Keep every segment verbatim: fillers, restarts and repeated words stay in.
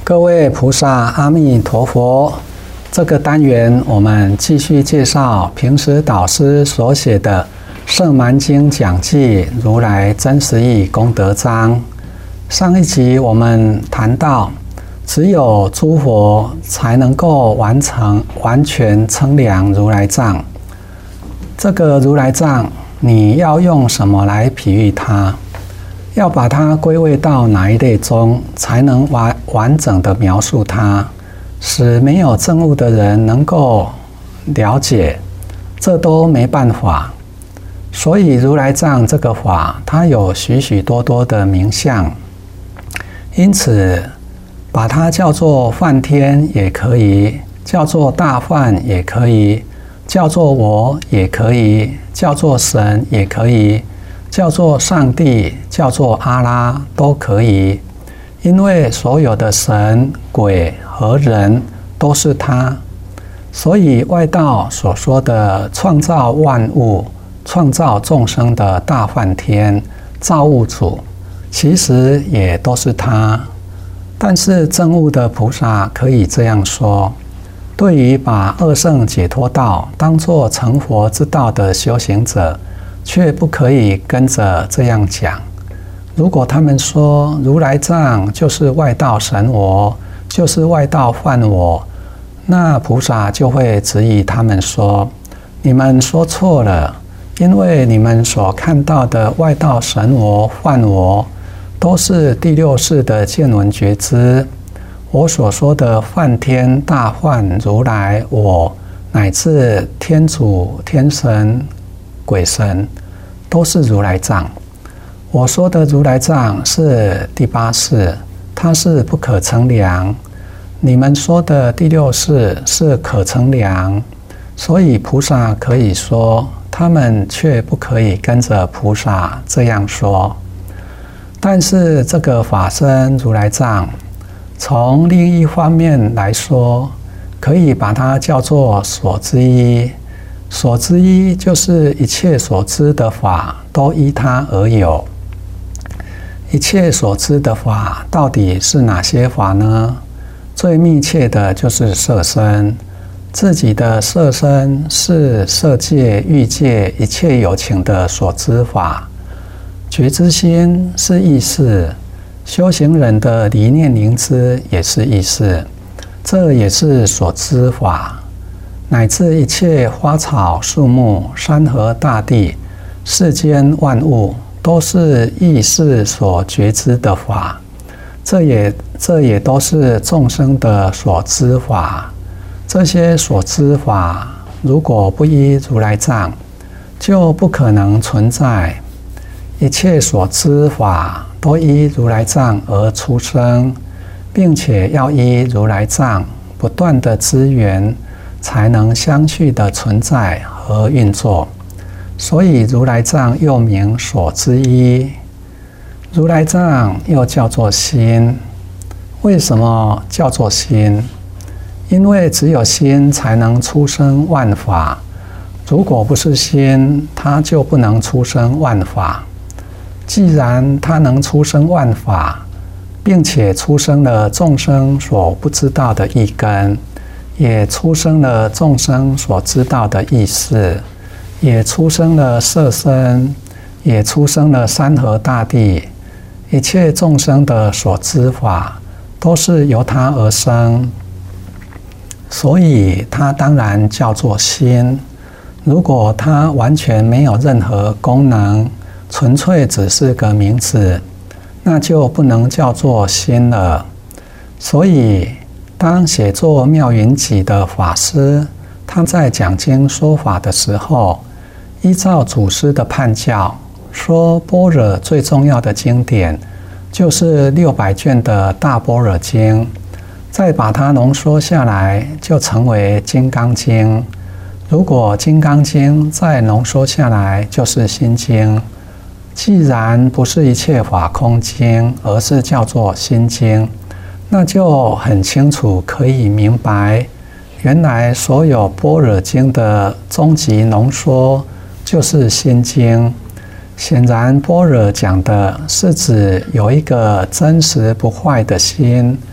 各位菩萨，阿弥陀佛。这个单元我们继续介绍平时导师所写的《圣蛮经讲记如来真实义功德章》。上一集我们谈到，只有诸佛才能够完成完全称量如来藏。这个如来藏，你要用什么来比喻它？要把它归位到哪一类中，才能完完整的描述它，使没有证悟的人能够了解，这都没办法。所以如来藏这个法，它有许许多多的名相，因此把它叫做梵天也可以，叫做大梵也可以，叫做我也可以，叫做神也可以，叫做上帝，叫做阿拉都可以，因为所有的神、鬼和人都是他。所以外道所说的创造万物、创造众生的大梵天、造物主，其实也都是他。但是证悟的菩萨可以这样说：对于把二圣解脱道当作成佛之道的修行者，却不可以跟着这样讲。如果他们说如来藏就是外道神我，就是外道梵我，那菩萨就会质疑他们说：你们说错了，因为你们所看到的外道神我、梵我，都是第六世的见闻觉知。我所说的梵天、大梵、如来、我，乃至天主、天神、鬼神，都是如来藏。我说的如来藏是第八世，它是不可称量。你们说的第六世是可称量，所以菩萨可以说，他们却不可以跟着菩萨这样说。但是这个法身如来藏，从另一方面来说，可以把它叫做所知一。所知一就是一切所知的法都依它而有。一切所知的法到底是哪些法呢？最密切的就是色身。自己的色身是色界、欲界一切有情的所知法。觉知心是意识，修行人的离念灵知也是意识，这也是所知法。乃至一切花草树木、山河大地、世间万物，都是意识所觉知的法。这也这也都是众生的所知法。这些所知法，如果不依如来藏，就不可能存在。一切所知法都依如来藏而出生，并且要依如来藏不断的资源，才能相续的存在和运作。所以如来藏又名所知一。如来藏又叫做心。为什么叫做心？因为只有心才能出生万法。如果不是心，它就不能出生万法。既然它能出生万法，并且出生了众生所不知道的意根，也出生了众生所知道的意识，也出生了色身，也出生了山河大地，一切众生的所知法都是由它而生，所以它当然叫做心。如果它完全没有任何功能，纯粹只是个名字，那就不能叫做心了。所以当写作妙云集的法师，他在讲经说法的时候，依照祖师的判教，说般若最重要的经典就是六百卷的大般若经，再把它浓缩下来，就成为金刚经。如果金刚经再浓缩下来，就是心经。既然不是一切法空经，而是叫做心经，那就很清楚可以明白，原来所有般若经的终极浓缩就是心经。显然般若讲的是指有一个真实不坏的心，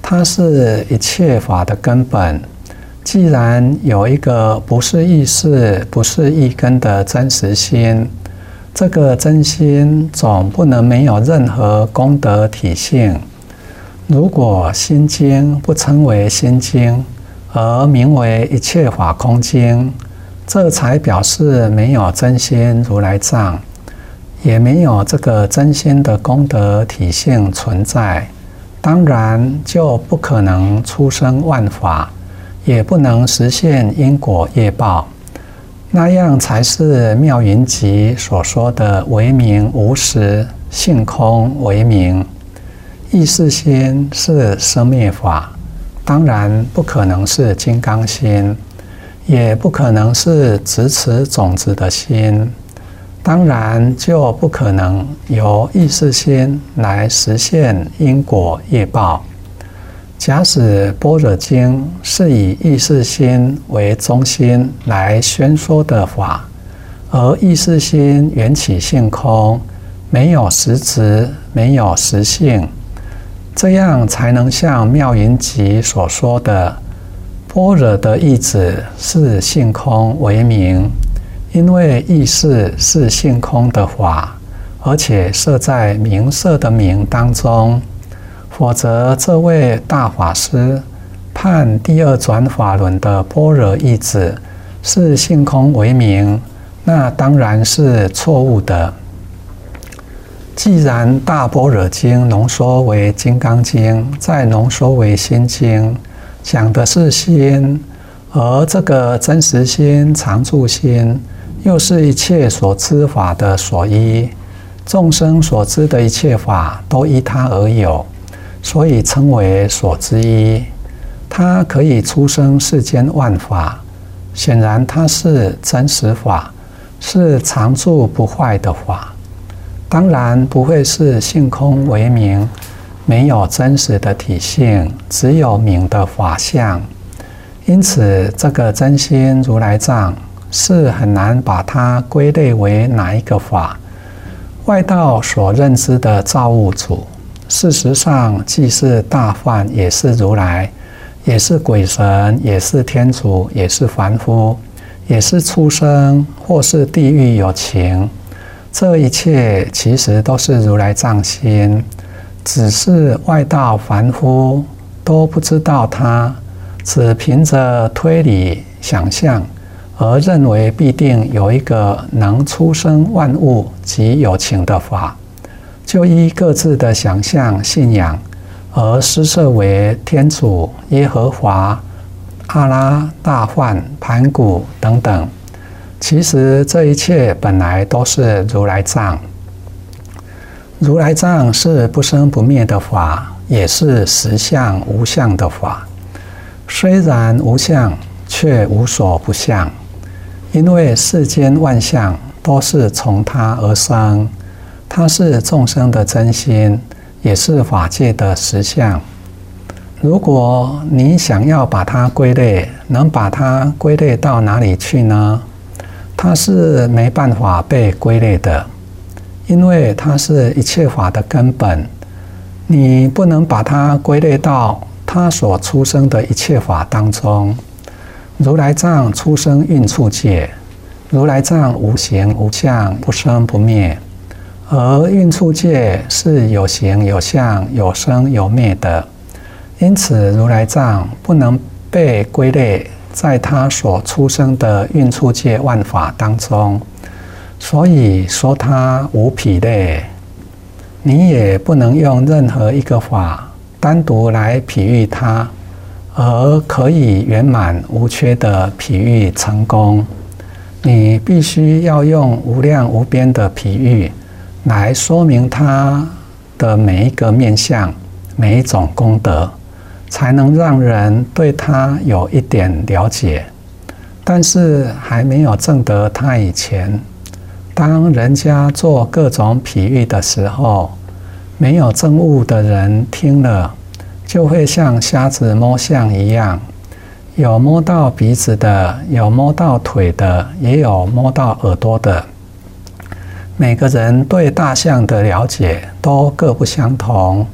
它是一切法的根本。既然有一个不是意识、不是意根的真实心，这个真心总不能没有任何功德体性。如果心经不称为心经，而名为一切法空经，这才表示没有真心如来藏，也没有这个真心的功德体性存在，当然就不可能出生万法，也不能实现因果业报。那样才是妙云集所说的为名无实，性空为名。意识心是生灭法，当然不可能是金刚心，也不可能是执持种子的心，当然就不可能由意识心来实现因果业报。假使般若经是以意识心为中心来宣说的法，而意识心缘起性空，没有实质，没有实性，这样才能像妙云集所说的般若的意旨是性空为名。因为意识是性空的法，而且设在名色的名当中，否则这位大法师判第二转法轮的般若意旨是性空为名，那当然是错误的。既然大般若经浓缩为金刚经，再浓缩为心经，讲的是心，而这个真实心、常住心又是一切所知法的所依，众生所知的一切法都依它而有，所以称为所知依。它可以出生世间万法，显然它是真实法，是常住不坏的法，当然不会是性空为名，没有真实的体性，只有名的法相。因此这个真心如来藏是很难把它归类为哪一个法。外道所认知的造物主，事实上既是大梵，也是如来，也是鬼神，也是天主，也是凡夫，也是畜生，或是地狱有情。这一切其实都是如来藏心，只是外道凡夫都不知道它，只凭着推理想象而认为必定有一个能出生万物及有情的法，就依各自的想象信仰而施设为天主、耶和华、阿拉、大梵、盘古等等。其实这一切本来都是如来藏。如来藏是不生不灭的法，也是实相无相的法。虽然无相，却无所不相。因为世间万象都是从它而生，它是众生的真心，也是法界的实相。如果你想要把它归类，能把它归类到哪里去呢？它是没办法被归类的，因为它是一切法的根本。你不能把它归类到它所出生的一切法当中。如来藏出生蕴处界，如来藏无形无相，不生不灭，而蕴处界是有形有相，有生有灭的。因此如来藏不能被归类在他所出生的蕴处界万法当中，所以说它无匹类。你也不能用任何一个法单独来譬喻它，而可以圆满无缺的譬喻成功。你必须要用无量无边的譬喻来说明它的每一个面向，每一种功德，才能让人对它有一点了解。但是还没有证得它以前，当人家做各种譬喻的时候，没有证悟的人听了，就会像瞎子摸象一样，有摸到鼻子的，有摸到腿的，也有摸到耳朵的。每个人对大象的了解都各不相同，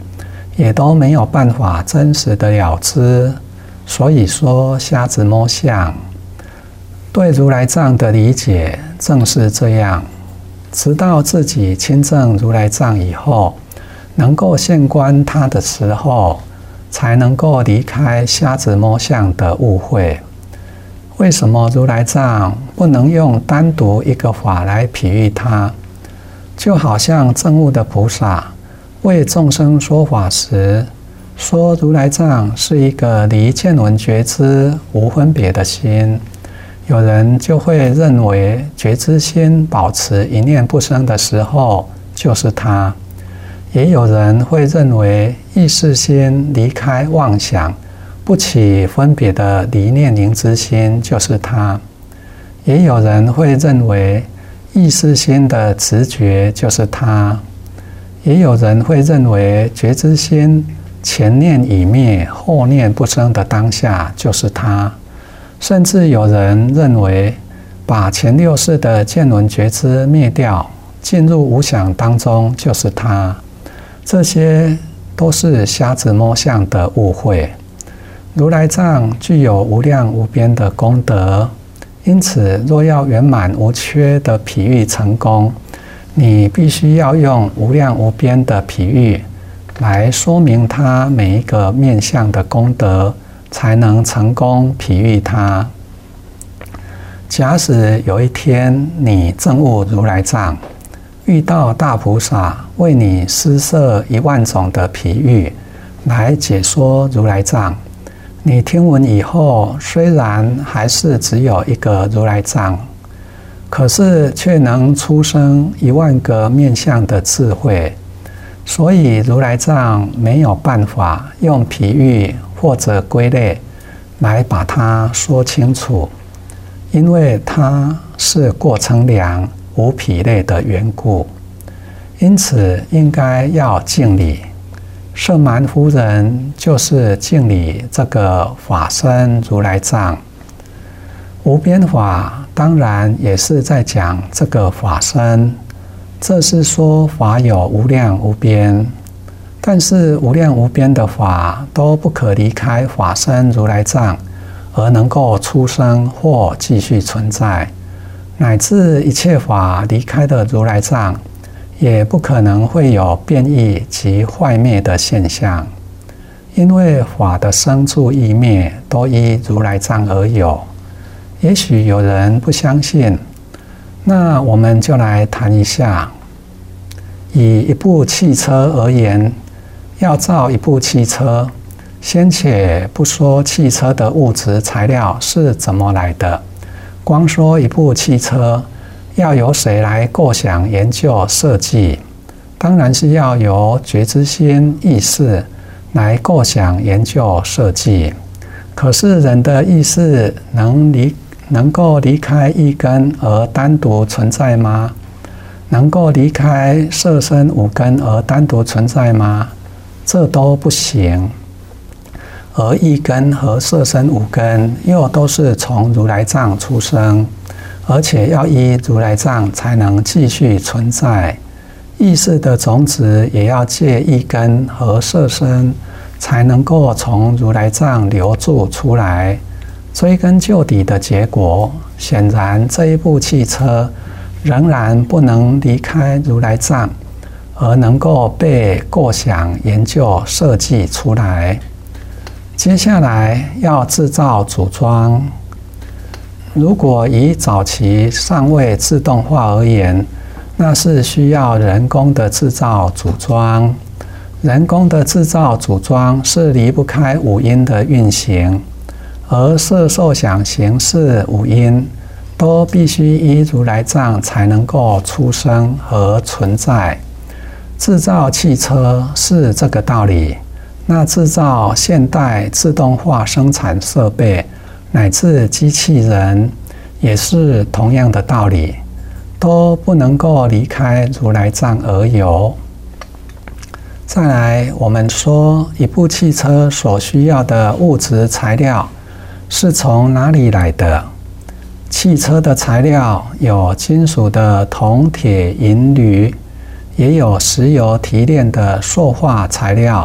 也都没有办法真实的了知。所以说瞎子摸象。对如来藏的理解正是这样，直到自己亲证如来藏以后，能够现观它的时候，才能够离开瞎子摸象的误会。为什么如来藏不能用单独一个法来比喻它？就好像证悟的菩萨为众生说法时，说如来藏是一个离见闻觉知无分别的心，有人就会认为觉知心保持一念不生的时候就是它，也有人会认为意识心离开妄想不起分别的离念灵知心就是它，也有人会认为意识心的直觉就是它，也有人会认为觉知心前念已灭后念不生的当下就是它，甚至有人认为把前六识的见闻觉知灭掉，进入无想当中就是它。这些都是瞎子摸象的误会。如来藏具有无量无边的功德，因此若要圆满无缺的譬喻成功，你必须要用无量无边的譬喻来说明它每一个面向的功德，才能成功譬喻它。假使有一天你证悟如来藏，遇到大菩萨为你施设一万种的譬喻来解说如来藏，你听闻以后，虽然还是只有一个如来藏，可是却能出生一万个面向的智慧。所以如来藏没有办法用譬喻或者归类来把它说清楚，因为它是过程量无匹类的缘故，因此应该要敬礼。舍蛮夫人就是敬礼这个法身如来藏。无边法当然也是在讲这个法身，这是说法有无量无边，但是无量无边的法都不可离开法身如来藏而能够出生或继续存在，乃至一切法离开的如来藏也不可能会有变异及坏灭的现象，因为法的生住异灭都依如来藏而有。也许有人不相信，那我们就来谈一下。以一部汽车而言，要造一部汽车，先且不说汽车的物质材料是怎么来的，光说一部汽车要由谁来构想研究设计？当然是要由觉知心意识来构想研究设计。可是人的意识能离能够离开一根而单独存在吗？能够离开色身五根而单独存在吗？这都不行。而一根和色身五根又都是从如来藏出生，而且要依如来藏才能继续存在。意识的种子也要借一根和色身才能够从如来藏流注出来。追根究底的结果，显然这一部汽车仍然不能离开如来藏，而能够被构想、研究、设计出来。接下来要制造组装。如果以早期尚未自动化而言，那是需要人工的制造组装。人工的制造组装是离不开五阴的运行，而色受想行识五阴都必须依如来藏才能够出生和存在。制造汽车是这个道理，那制造现代自动化生产设备乃至机器人也是同样的道理，都不能够离开如来藏而有。再来，我们说一部汽车所需要的物质材料是从哪里来的？汽车的材料有金属的铜、铁、银、铝，也有石油提炼的塑化材料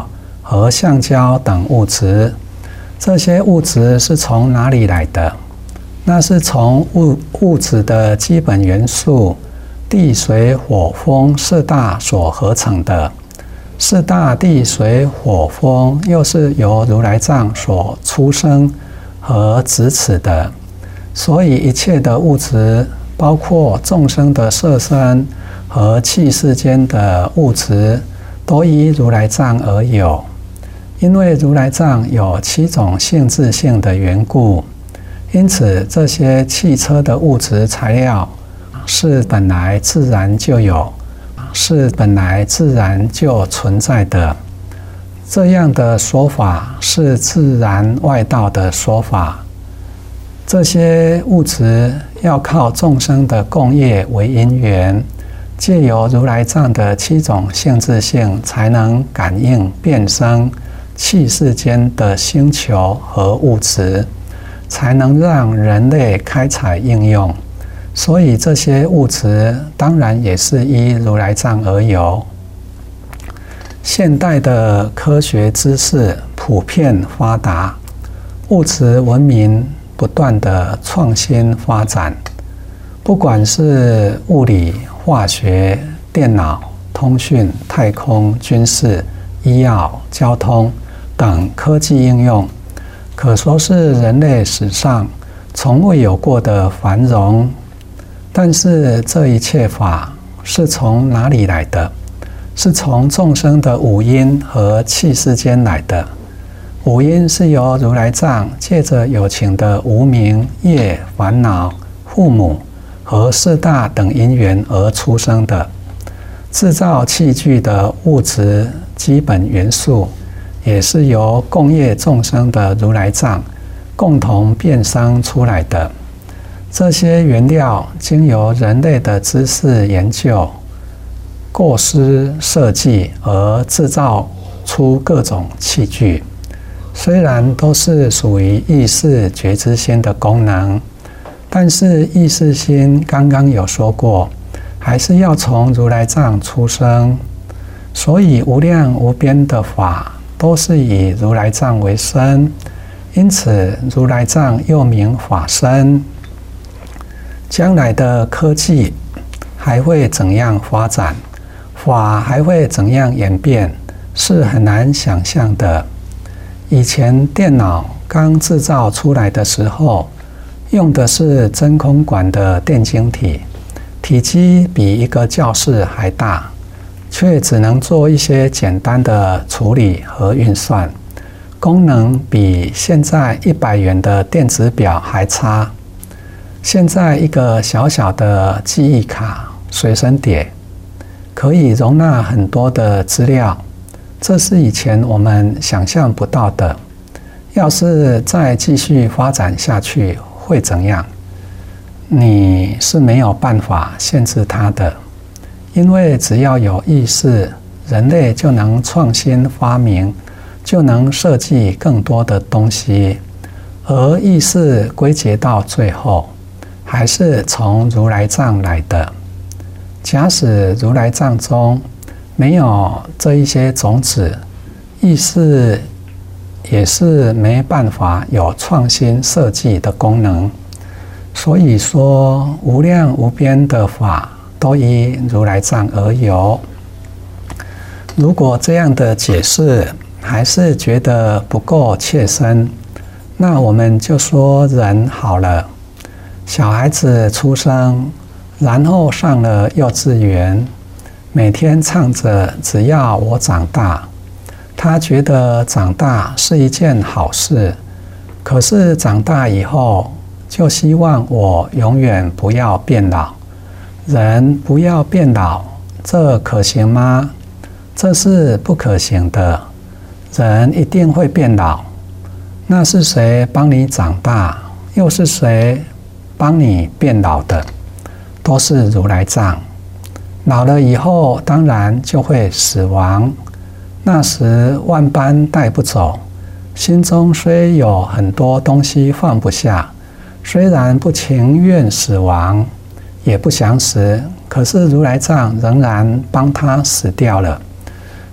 和橡胶等物质。这些物质是从哪里来的？那是从物物质的基本元素地水火风四大所合成的。四大地水火风又是由如来藏所出生和执持的，所以一切的物质，包括众生的色身和气世间的物质，都依如来藏而有。因为如来藏有七种性质性的缘故，因此这些汽车的物质材料是本来自然就有，是本来自然就存在的。这样的说法是自然外道的说法。这些物质要靠众生的共业为因缘，借由如来藏的七种性质性，才能感应变生气世间的星球和物质，才能让人类开采应用。所以这些物质当然也是依如来藏而有。现代的科学知识普遍发达，物质文明不断的创新发展，不管是物理、化学、电脑、通讯、太空、军事、医药、交通等科技应用，可说是人类史上从未有过的繁荣。但是这一切法是从哪里来的？是从众生的五阴和气世间来的。五阴是由如来藏借着有情的无明、业、烦恼、父母和四大等因缘而出生的。制造器具的物质基本元素，也是由共业众生的如来藏共同变生出来的。这些原料经由人类的知识研究、构思设计而制造出各种器具，虽然都是属于意识觉知心的功能，但是意识心刚刚有说过，还是要从如来藏出生，所以无量无边的法都是以如来藏为身，因此如来藏又名法身。将来的科技还会怎样发展，法还会怎样演变，是很难想象的。以前电脑刚制造出来的时候，用的是真空管的电晶体，体积比一个教室还大，却只能做一些简单的处理和运算，功能比现在一百元的电子表还差。现在一个小小的记忆卡随身碟可以容纳很多的资料，这是以前我们想象不到的。要是再继续发展下去会怎样？你是没有办法限制它的，因为只要有意识，人类就能创新发明，就能设计更多的东西，而意识归结到最后还是从如来藏来的。假使如来藏中没有这一些种子，意识也是没办法有创新设计的功能。所以说，无量无边的法都依如来藏而有。如果这样的解释还是觉得不够切身，那我们就说人好了。小孩子出生，然后上了幼稚园，每天唱着只要我长大，他觉得长大是一件好事，可是长大以后就希望我永远不要变老。人不要变老，这可行吗？这是不可行的。人一定会变老，那是谁帮你长大？又是谁帮你变老的？都是如来藏。老了以后当然就会死亡，那时万般带不走，心中虽有很多东西放不下，虽然不情愿死亡，也不想死，可是如来藏仍然帮他死掉了。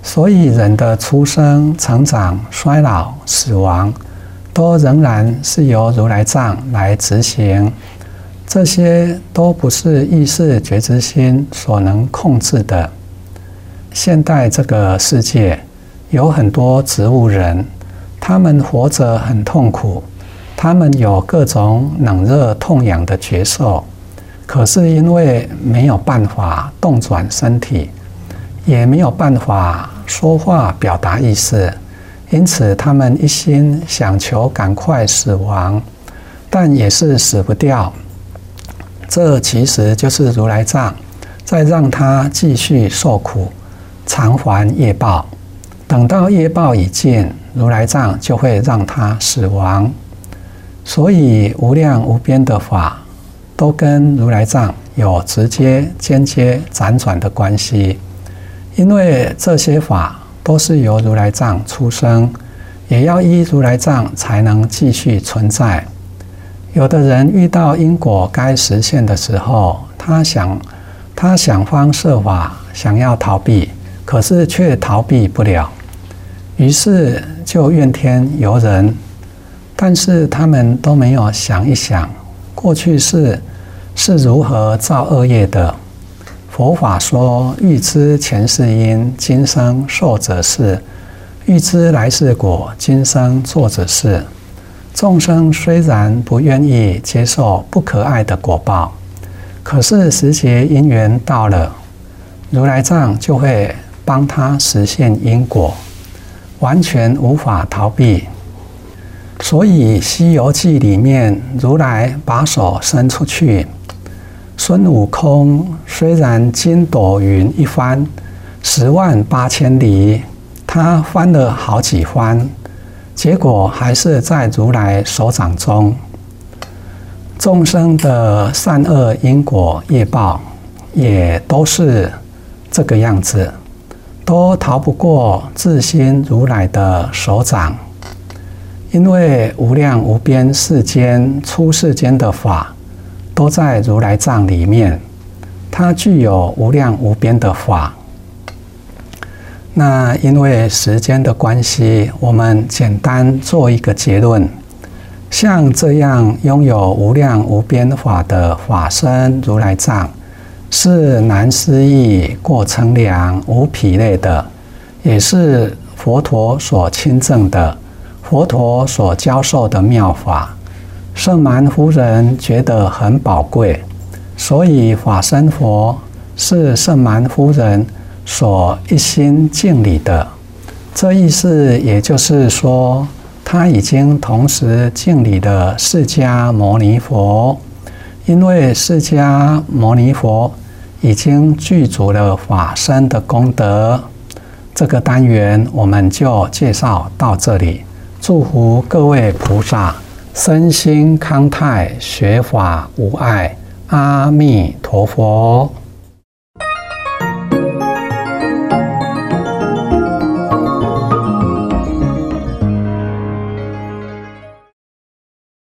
所以人的出生、成长、衰老、死亡，都仍然是由如来藏来执行。这些都不是意识觉知心所能控制的。现代这个世界有很多植物人，他们活着很痛苦，他们有各种冷热痛痒的觉受，可是因为没有办法动转身体，也没有办法说话表达意思，因此他们一心想求赶快死亡，但也是死不掉。这其实就是如来藏在让他继续受苦，偿还业报。等到业报已尽，如来藏就会让他死亡。所以无量无边的法都跟如来藏有直接、间接、辗转的关系，因为这些法都是由如来藏出生，也要依如来藏才能继续存在。有的人遇到因果该实现的时候，他想他想方设法想要逃避，可是却逃避不了，于是就怨天尤人。但是他们都没有想一想，过去世是如何造恶业的。佛法说，欲知前世因，今生受者是；欲知来世果，今生做者是。众生虽然不愿意接受不可爱的果报，可是时节因缘到了，如来藏就会帮他实现因果，完全无法逃避。所以《西游记》里面，如来把手伸出去，孙悟空虽然筋斗云一翻，十万八千里，他翻了好几番，结果还是在如来手掌中。众生的善恶因果业报也都是这个样子，都逃不过自心如来的手掌。因为无量无边世间出世间的法都在如来藏里面，它具有无量无边的法。那因为时间的关系，我们简单做一个结论：像这样拥有无量无边法的法身如来藏，是难思议、过称量、无匹类的，也是佛陀所亲证的，佛陀所教授的妙法。圣蛮夫人觉得很宝贵，所以法身佛是圣蛮夫人所一心敬礼的。这意思也就是说，他已经同时敬礼了释迦牟尼佛，因为释迦牟尼佛已经具足了法身的功德。这个单元我们就介绍到这里，祝福各位菩萨身心康泰，学法无碍。阿弥陀佛。